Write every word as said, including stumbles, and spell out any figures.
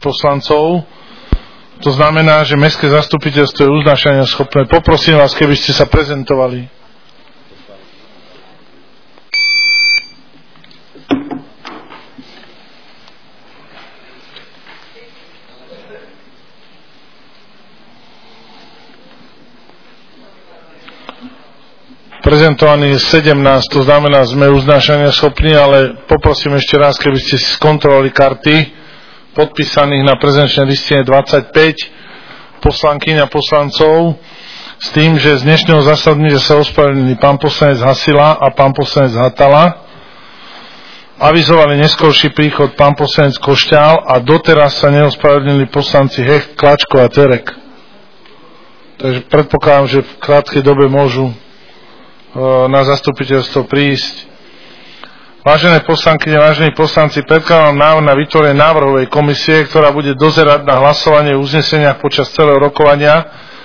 poslancov. To znamená, že mestské zastupiteľstvo je uznášania schopné. Poprosím vás, keby ste sa prezentovali. Prezentovaný je sedemnásť, to znamená, sme uznášania schopní, ale poprosím ešte raz, keby ste si skontrolovali karty podpísaných na prezenčnej listine dvadsaťpäť poslankyň a poslancov s tým, že z dnešného zasadnutia sa ospravedlnili pán poslanec Hasila a pán poslanec Hatala. Avizovali neskorší príchod pán poslanec Košťál a doteraz sa neospravedlnili poslanci Hecht, Klačko a Terek. Takže predpokladám, že v krátkej dobe môžu na zastupiteľstvo prísť. Vážené poslankyne, vážení poslanci, predkladám návrh na vytvorenie návrhovej komisie, ktorá bude dozerať na hlasovanie v uzneseniach počas celého rokovania